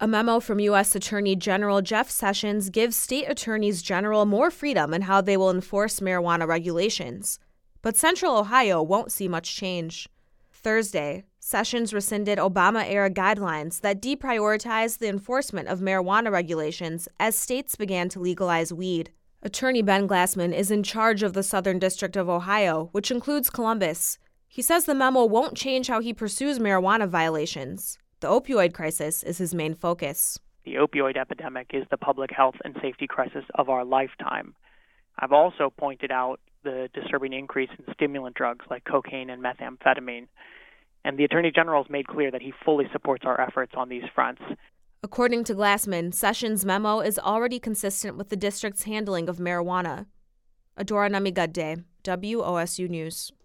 A memo from U.S. Attorney General Jeff Sessions gives state attorneys general more freedom in how they will enforce marijuana regulations. But Central Ohio won't see much change. Thursday, Sessions rescinded Obama-era guidelines that deprioritized the enforcement of marijuana regulations as states began to legalize weed. Attorney Ben Glassman is in charge of the Southern District of Ohio, which includes Columbus. He says the memo won't change how he pursues marijuana violations. The opioid crisis is his main focus. The opioid epidemic is the public health and safety crisis of our lifetime. I've also pointed out the disturbing increase in stimulant drugs like cocaine and methamphetamine. And the Attorney General has made clear that he fully supports our efforts on these fronts. According to Glassman, Sessions' memo is already consistent with the district's handling of marijuana. Adora Namigadde, WOSU News.